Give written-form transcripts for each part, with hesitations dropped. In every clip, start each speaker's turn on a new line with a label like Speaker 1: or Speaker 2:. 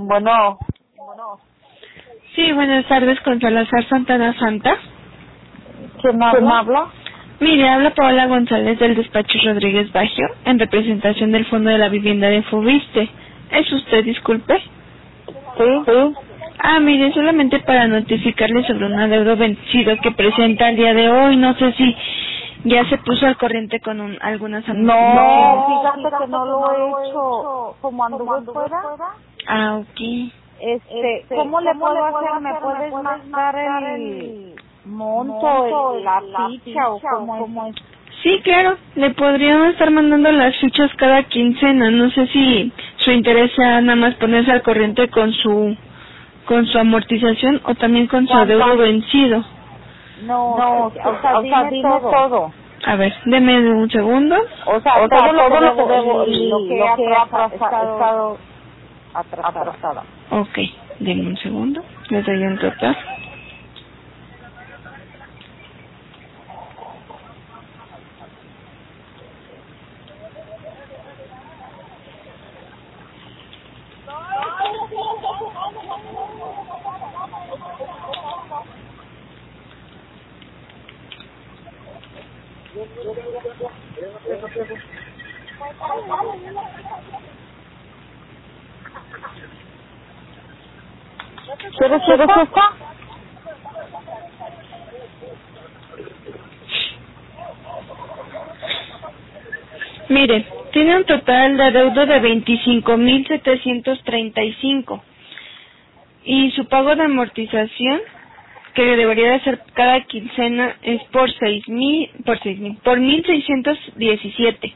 Speaker 1: Bueno,
Speaker 2: Sí, buenas tardes, con Salazar Santana Santa.
Speaker 1: ¿quién habla?
Speaker 2: Mire, habla Paola González del despacho Rodríguez Baggio, en representación del Fondo de la Vivienda de Fobiste. ¿Es usted, disculpe?
Speaker 1: Sí.
Speaker 2: Mire, solamente para notificarle sobre un adeudo vencido que presenta el día de hoy. No sé si ya se puso al corriente con algunas amortizaciones.
Speaker 1: No, fíjate que no lo he hecho. Como anduve fuera.
Speaker 2: Ok.
Speaker 1: ¿Cómo le puedo hacer? ¿Me puedes mandar el monto, la ficha o cómo es?
Speaker 2: Sí, claro, le podríamos estar mandando las fichas cada quincena. No sé si su interés sea nada más ponerse al corriente con su amortización o también con su adeudo vencido.
Speaker 1: No, o sea, dime todo.
Speaker 2: A ver, deme un segundo.
Speaker 1: O sea, todo lo que debo y lo que ha estado atrasada.
Speaker 2: Ok, deme un segundo. Le doy un total.
Speaker 1: ¿Quieres esta?
Speaker 2: Mire, tiene un total de adeudo de 25,735 y su pago de amortización, que debería de ser cada quincena, es por 1,617.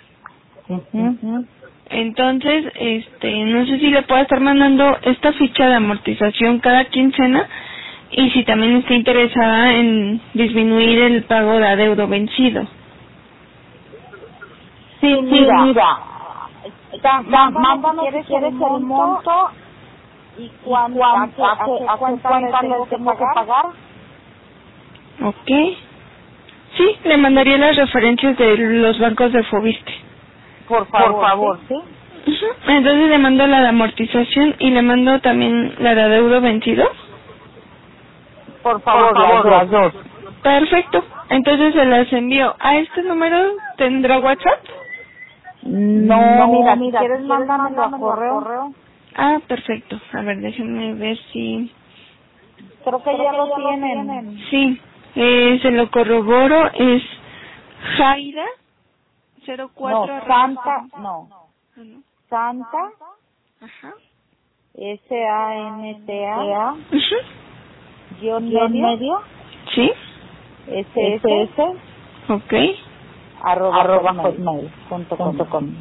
Speaker 2: Entonces, no sé si le puedo estar mandando esta ficha de amortización cada quincena y si también está interesada en disminuir el pago de adeudo vencido.
Speaker 1: Sí, mira. Mándame si quieres el monto y a qué cuenta le tengo que pagar.
Speaker 2: Ok. Sí, le mandaría las referencias de los bancos de Fobiste.
Speaker 1: Por favor, ¿sí?
Speaker 2: Entonces le mando la de amortización y le mando también la de adeudo vencido.
Speaker 1: Por favor, las dos.
Speaker 2: Perfecto. Entonces se las envío. ¿A este número tendrá WhatsApp?
Speaker 1: No, mira, si quieres mándamelo a correo.
Speaker 2: Perfecto. A ver, déjenme ver si...
Speaker 1: Creo que ya lo tienen.
Speaker 2: Sí, se lo corroboro. Es Jaira 04...
Speaker 1: Santa.
Speaker 2: Ajá.
Speaker 1: SANTA. Guión medio.
Speaker 2: Sí.
Speaker 1: SS.
Speaker 2: Ok.
Speaker 1: arroba hotmail.com.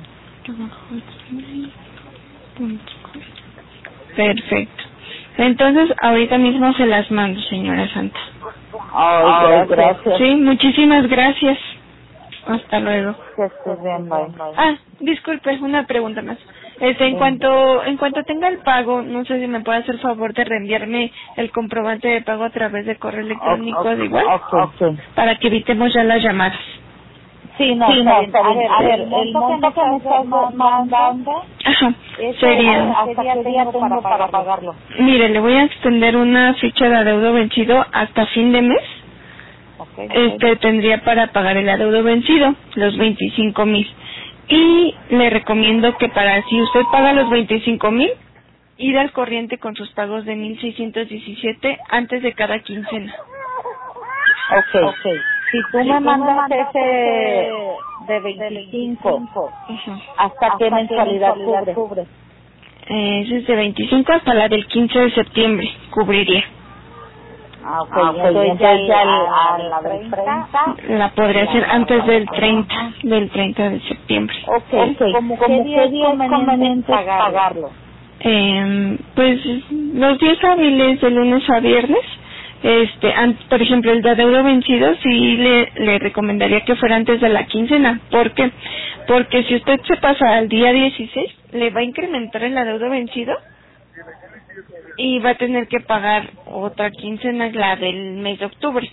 Speaker 2: Perfecto. Entonces, ahorita mismo se las mando, señora Santa.
Speaker 1: Ay, gracias.
Speaker 2: Sí, muchísimas gracias. Hasta luego.
Speaker 1: Que estés bien, bye.
Speaker 2: Disculpe, una pregunta más. En cuanto tenga el pago, no sé si me puede hacer favor de reenviarme el comprobante de pago a través de correo electrónico, de igual, para que evitemos ya las llamadas.
Speaker 1: Sí, no, está bien. A ver, el monto que me estás mandando,
Speaker 2: sería...
Speaker 1: ¿hasta qué día tengo para pagarlo?
Speaker 2: Mire, le voy a extender una ficha de adeudo vencido hasta fin de mes. Tendría para pagar el adeudo vencido, los 25,000. Y le recomiendo que si usted paga los 25,000, ir al corriente con sus pagos de 1,617 antes de cada quincena.
Speaker 1: Ok. Si tú me mandas ese de 25, ¿hasta qué mensualidad cubre?
Speaker 2: Ese es de 25 hasta la del 15 de septiembre, cubriría.
Speaker 1: Entonces ya a la del 30.
Speaker 2: La podría hacer antes del 30 de septiembre.
Speaker 1: ¿Cómo qué día es conveniente pagarlo?
Speaker 2: Pues los días hábiles de lunes a viernes. Por ejemplo, el de adeudo vencido sí le recomendaría que fuera antes de la quincena. ¿Por qué? Porque si usted se pasa al día 16, le va a incrementar el adeudo vencido y va a tener que pagar otra quincena, la del mes de octubre.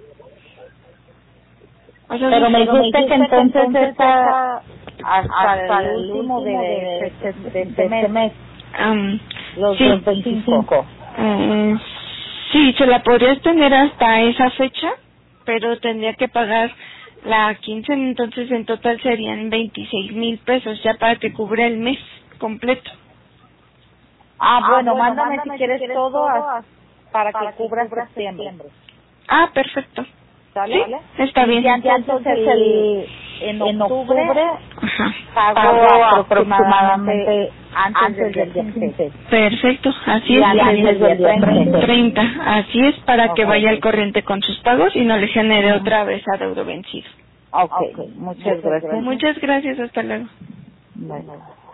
Speaker 1: Pero me dijiste que entonces está hasta el último de este mes. Los
Speaker 2: sí,
Speaker 1: 25.
Speaker 2: Sí, se la podrías tener hasta esa fecha, pero tendría que pagar la quincena, entonces en total serían 26,000 pesos ya para que cubra el mes completo.
Speaker 1: Bueno, mándame si quieres todo para que cubra septiembre.
Speaker 2: Perfecto.
Speaker 1: ¿Sale?
Speaker 2: Sí, está bien.
Speaker 1: Y entonces en octubre
Speaker 2: Ajá.
Speaker 1: pago aproximadamente antes del día 15.
Speaker 2: Perfecto, así
Speaker 1: Y
Speaker 2: es.
Speaker 1: antes del día
Speaker 2: 30, así es, para que vaya al corriente con sus pagos y no le genere otra vez adeudo vencido.
Speaker 1: Ok, muchas gracias.
Speaker 2: Muchas gracias, hasta luego.
Speaker 1: Bueno.